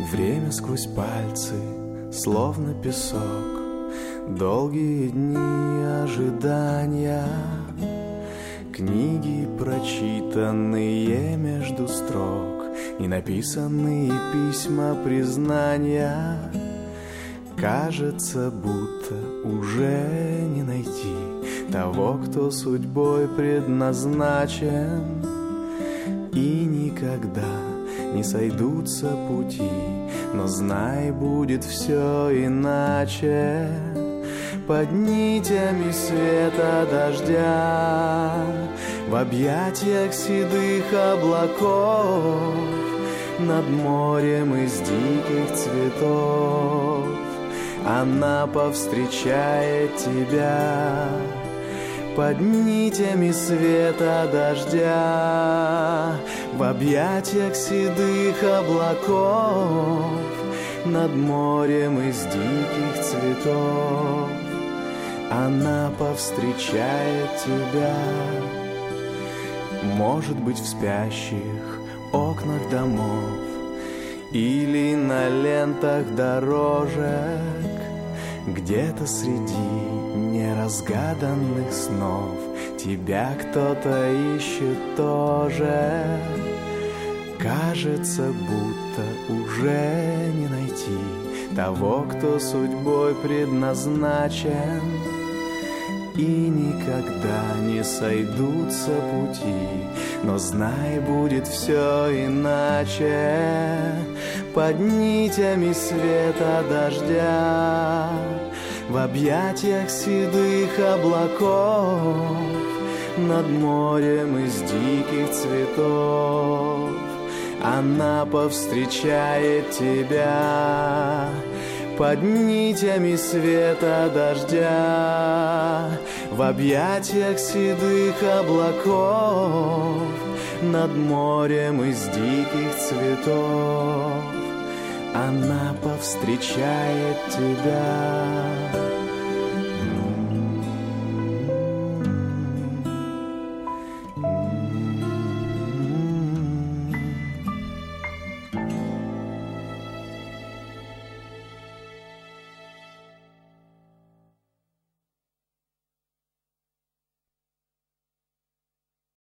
Время сквозь пальцы, словно песок, долгие дни ожидания, книги, прочитанные между строк, и написанные письма признания. Кажется, будто уже не найти того, кто судьбой предназначен, и никогда не сойдутся пути, но знай, будет все иначе. Под нитями света дождя, в объятиях седых облаков, над морем из диких цветов она повстречает тебя. Под нитями света дождя, в объятиях седых облаков, над морем из диких цветов она повстречает тебя. Может быть, в спящих окнах домов или на лентах дорожек, где-то среди неразгаданных снов тебя кто-то ищет тоже. Кажется, будто уже не найти того, кто судьбой предназначен, и никогда не сойдутся пути, но знай, будет все иначе. Под нитями света дождя, в объятиях седых облаков, над морем из диких цветов она повстречает тебя. Под нитями света дождя, в объятиях седых облаков, над морем из диких цветов она повстречает тебя.